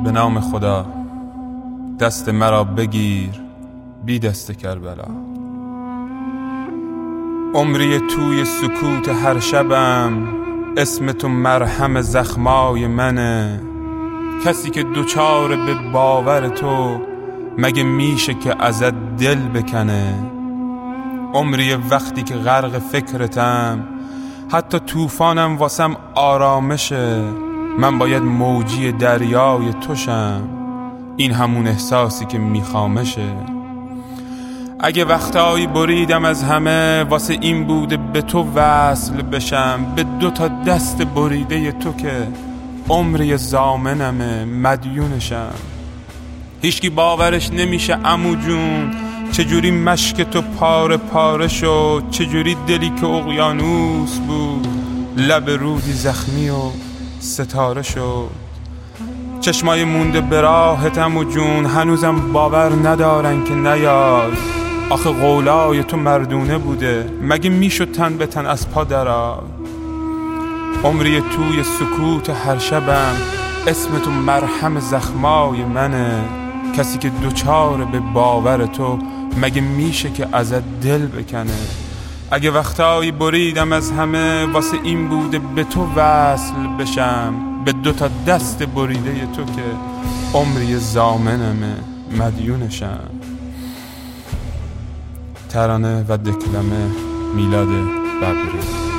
به نام خدا دست مرا بگیر بی دست کربلا. عمری توی سکوت هر شبم، اسم تو مرهم زخمای منه. کسی که دوچار به باور تو، مگه میشه که ازت دل بکنه؟ عمری وقتی که غرق فکرتم، حتی طوفانم واسم آرامشه. من باید موجی دریای توشم، این همون احساسی که میخوامشه. اگه وقتایی بریدم از همه، واسه این بوده به تو وصل بشم. به 2 دست بریده تو که عمری ضامنمه، مدیونشم. هیچکی باورش نمیشه عمو جون، چجوری مشک تو پاره پاره شد. چجوری دلی که اقیانوس بود، لب رودی زخمی و ستاره شد. چشمای مونده به راهت عمو جون، هنوزم باور ندارن که نیای. آخه قولای تو مردونه بوده، مگه میشد تن به تن از پا درآی؟ عمری توی سکوت هر شبم، اسم تو مرهم زخمای منه. کسی که دوچار به باور تو، مگه میشه که ازت دل بکنه؟ اگه وقتایی بریدم از همه، واسه این بوده به تو وصل بشم. به 2 دست بریده تو که عمری ضامنمه، مدیونشم. ترانه و دکلمه میلاد ببری.